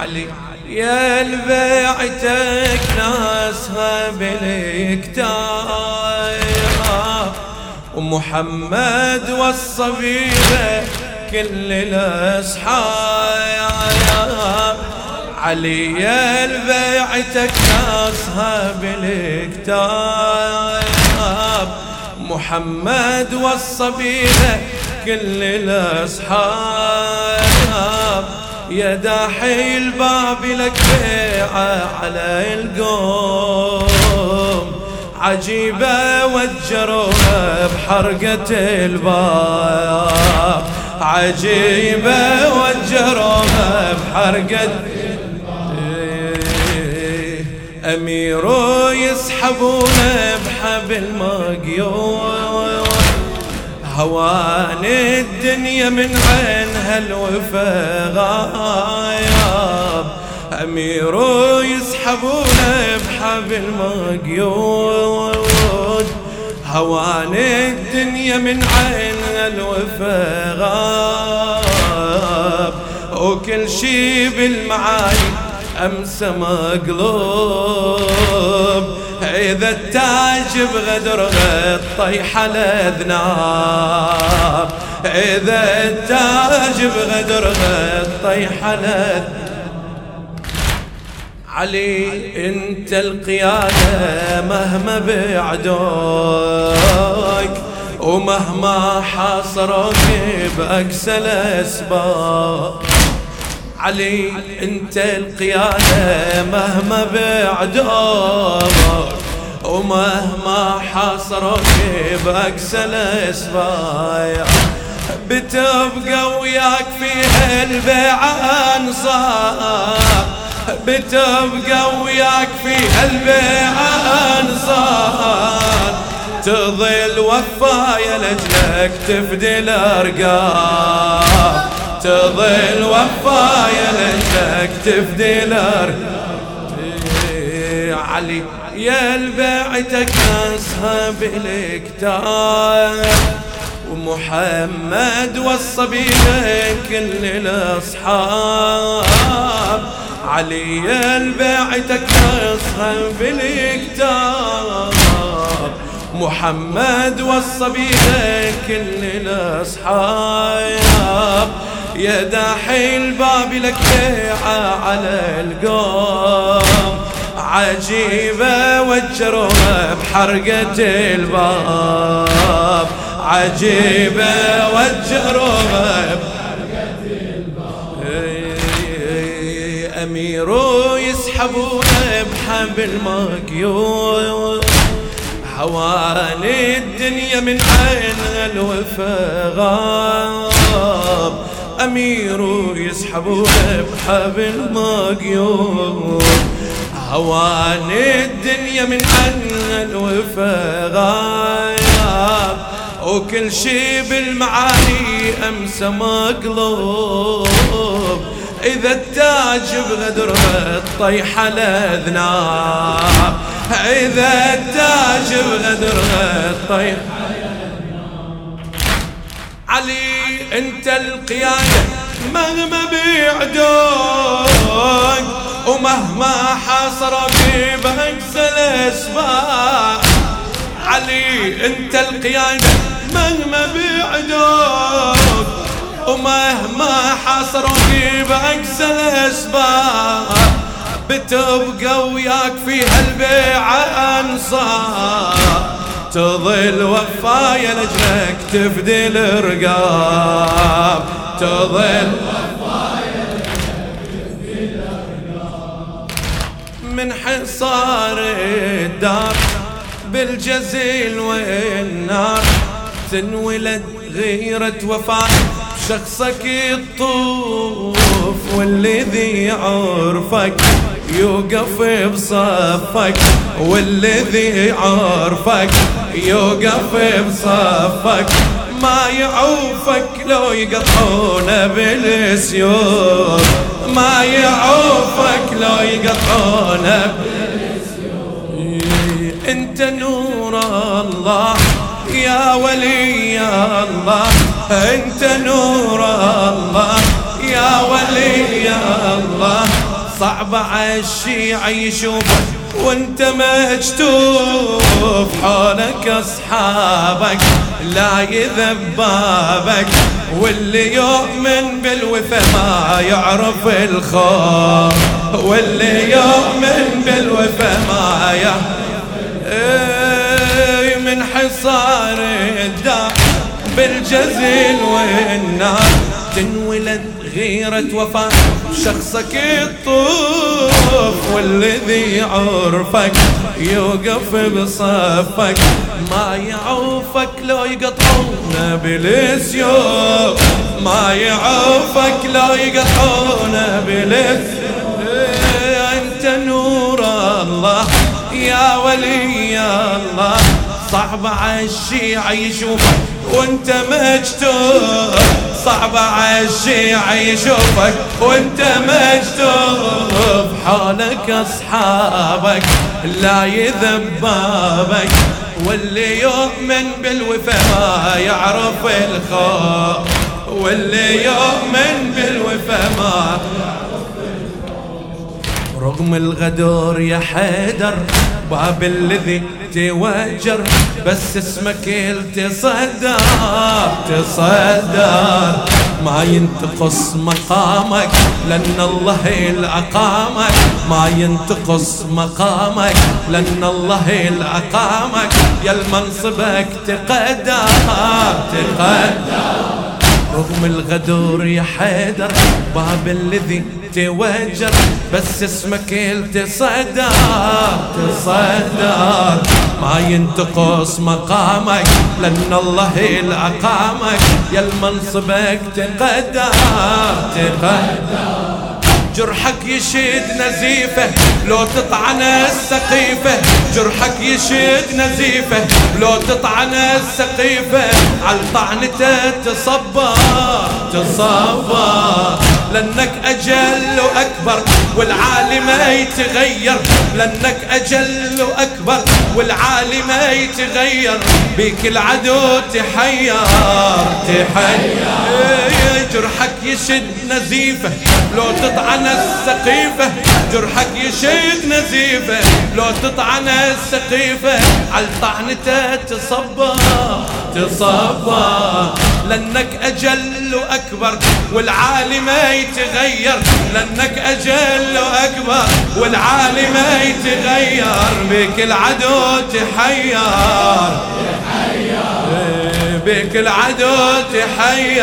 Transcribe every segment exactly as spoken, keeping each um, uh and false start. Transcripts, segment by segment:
علي يا البيعتك ناسها بالكتاب، ومحمد والصبيبة كل الأصحاب. علي يا البيعتك ناسها بالكتاب، محمد والصبيبة كل الأصحاب. يا داحي الباب لك بيعة على القوم، عجيبة وجروها بحرقة الباب، عجيبة وجروها بحرقة. أميرو يسحبونه بحبل مقيود، هوان الدنيا من عينها الوفا غايب. أميرو يسحبونه بحبل مقيود، هوان الدنيا من عينها الوفا غايب. وكل شي بالمعايب أمسى مقلوب، إذا التاج بغدره الطيح الأذناب، إذا التاج بغدره الطيح الأذناب. علي انت القيادة مهما بعدوك، ومهما حاصروك بأقسى الأسباب. علي انت القيادة مهما بعدوك، ومهما حاصروك بأقسى الأسباب. بتبقى وياك فيها البيعة أنصار، بتبقى وياك فيها البيعة أنصار. تظل وفايا لجلك تفدي الأرقام، تظل وفايا لجلك تفدي الأرقام. علي يا البيعتك ناسها بالكتاب، ومحمد والصبيبة كل الأصحاب. علي يا البيعتك ناسها بالكتاب، محمد والصبيبة كل الأصحاب. يا داحي الباب لك بيعة على القوم، عجيبة وجروها بحرقة الباب، عجيبة وجروها بحرقة الباب. أميرو يسحبونه بحبل مقيود، هوان الدنيا من عينها الوفا غاب. أميرو يسحبونه بحبل مقيود، هوان الدنيا من عينها الوفا غاب. وكل شي بالمعاني أمسى مقلوب، إذا التاج بغدره الطيح الأذناب، إذا التاج بغدره الطيح. علي انت القيادة مهما بيعدوك، ومهما حاصروا في بأقسى الأسباب. علي انت القيادة مهما بيعدوك، ومهما حاصروا في بأقسى الأسباب. بتبقى وياك فيها البيعة أنصار، تظل وفايا لجلك تفدي الرقاب، تظل وفايا لجلك تفدي الرقاب. من حصار الدار بالجزيل والنار، تنولد غيرة وفاة شخصك الطوف، والذي يعرفك يوقف بصفك، والذي عرفك يوقف بصفك. ما يعوفك لو يقطعون بالسيوف، ما يعوفك لو يقطعون بالسيوف. انت نور الله يا ولي الله، انت نور الله يا ولي الله. صعب عالشيع يشوفك وانت مكتوف، حولك اصحابك لا يذبابك، واللي يؤمن بالوفا ما يعرف الخوف، واللي يؤمن بالوفا ما يعرف اي من حصار الدار بالجزيل والنار تنولد غيرة وفاة شخصك الطوف، والذي عرفك يوقف بصفك ما يعوفك لو يقطعون بالسيوف، ما يعوفك لو يقطعون بالسيوف. انت نور الله يا ولي الله، صعب عالشيع يشوفك وانت مكتوف، صعب عالشيع يشوفك وانت مكتوف، حولك اصحابك لا يذبابك، واللي يؤمن بالوفا ما يعرف الخوف، واللي يؤمن بالوفا ما رغم الغدر يا حيدر باب الذي توجر، بس اسمك التصدر تصدر ما ينتقص مقامك لأن الله الأقامك، ما ينتقص مقامك لأن الله الأقامك، يا المنصبك تقدر تقدر رغم الغدر يا حيدر باب الذي توجر، بس اسمك التصدر تصدر ما ينتقص مقامك لأن الله الأقامك، يا المنصبك تقدر تقدر جرحك يشد نزيفه لو تطعن السقيفة، جرحك يشد نزيفه لو تطعن السقيفة، على طعنته تصبر تصبر لأنك أجل وأكبر والعالم يتغير، لأنك أجل وأكبر والعالم يتغير، بيك العدو تحير تحير جرحك يشد نزيفه لو تطعن السقيفة، جرحك يشد نزيفه لو تطعن السقيفة، على طعنته تصبر تصبر لأنك أجل وأكبر والعالم يتغير، لأنك أجل وأكبر والعالم يتغير، بك العدو تحير بك العدو تحير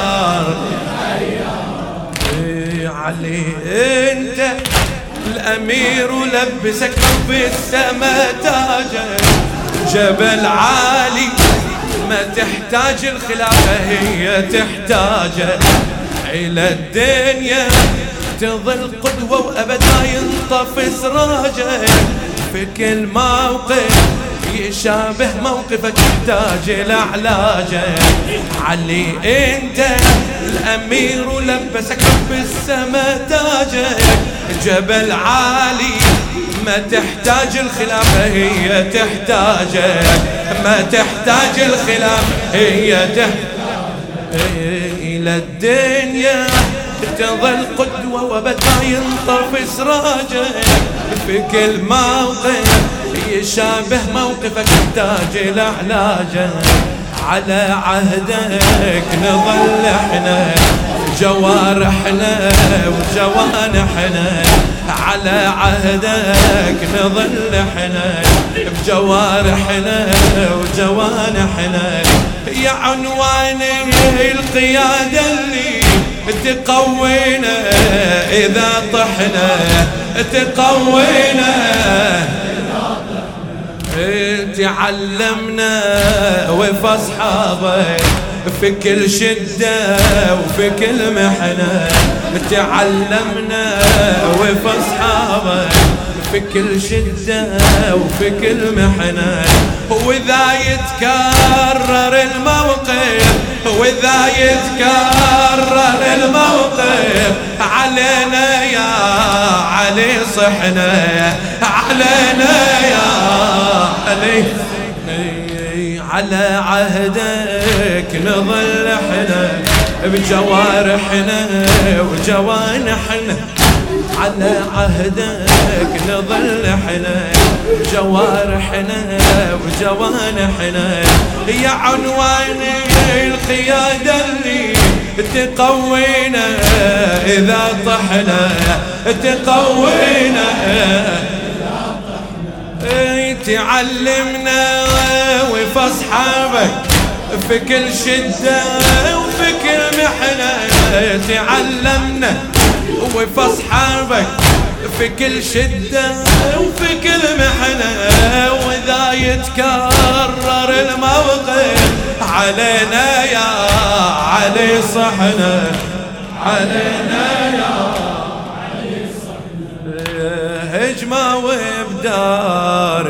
علي انت الامير ولبسك رب السما تاجك، جبل عالي ما تحتاج الخلافة هي تحتاجك، إلى الدنيا تظل قدوة وأبد ما ينطفي سراجك، في كل موقف يشابه موقفك تحتاج إلى علاجك، علي انت الامير ولبسك رب السما تاجك، جبل عالي ما تحتاج الخلافة هي تحتاجك، ما تحتاج الخلافة هي تحتاجك، إلى الدنيا تظل قدوة وابد ما ينطفي سراجك، في كل موقف يشابه موقفك تحتاج إلى علاجك، على عهدك نظل احنا جوارحنا وجوانحنا، على عهدك نظل احنا بجوارحنا وجوانحنا، يا عنوان القيادة اللي تقوينا إذا طحنا تقوينا، تعلمنا وفي أصحابك في كل شدة وفي كل محنة، تعلمنا وفي أصحابك في كل شدة وفي كل محنة، وإذا يتكرر الموقف وإذا يتكرر الموقف علينا يا علي صحنا، علينا يا علي على عهدك نظل احنا بجوارحنا وجوانحنا، على عهدك نظل احنا جوارحنا وجوانحنا يا عنوان القيادة اللي تقوينا إذا طحنا تقوينا تعلمنا وفي أصحابك في كل شدة وفي كل محنة تعلمنا وفي أصحابك في كل شدة وفي كل محنة وإذا يتكرر الموقف علينا يا علي صحنا علينا يا علي صحنا هجمة وبدار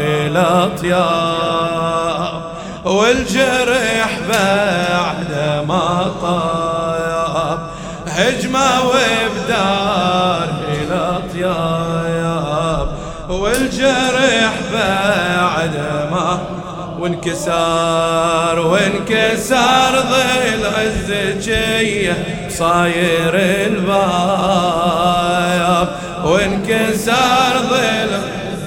الأطياب والجرح بعد ما طاب هجمة وبدار الأطياب والجرح بعد ما وانكسار وانكسار ظل الزكية صاير الباب وانكسار ظل